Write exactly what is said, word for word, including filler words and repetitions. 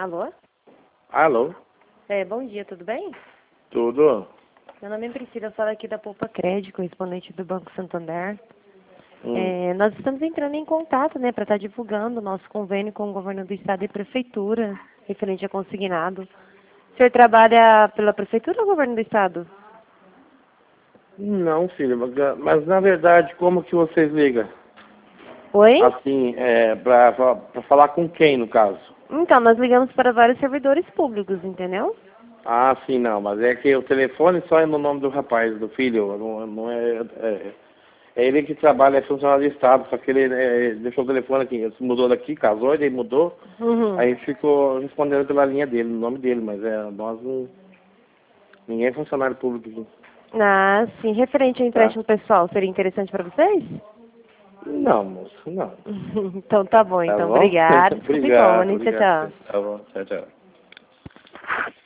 Alô? Alô? É, bom dia, tudo bem? Tudo? Meu nome é Priscila, eu falo aqui da Poupa Crédito, correspondente do Banco Santander. Hum. É, nós estamos entrando em contato, né, para estar divulgando o nosso convênio com o governo do estado e prefeitura, referente a consignado. O senhor trabalha pela prefeitura ou governo do estado? Não, filho, mas, mas na verdade, como que vocês ligam? Oi? Assim, é, pra, pra, pra falar com quem, no caso? Então, nós ligamos para vários servidores públicos, entendeu? Ah, sim, não, mas é que o telefone só é no nome do rapaz, do filho, não, não é, é... É ele que trabalha, é funcionário do Estado, só que ele é, deixou o telefone aqui, ele se mudou daqui, casou, ele mudou, Uhum. aí ficou respondendo pela linha dele, no nome dele, mas é, nós não... Ninguém é funcionário público aqui. Ah, sim. Referente ao Tá? empréstimo pessoal, seria interessante para vocês? Não, moço, não. Então tá bom, Tá então. bom? Obrigada. Desculpe, bom, Obrigado, né? Tchau, obrigado. tchau. Tá bom, tchau, tchau.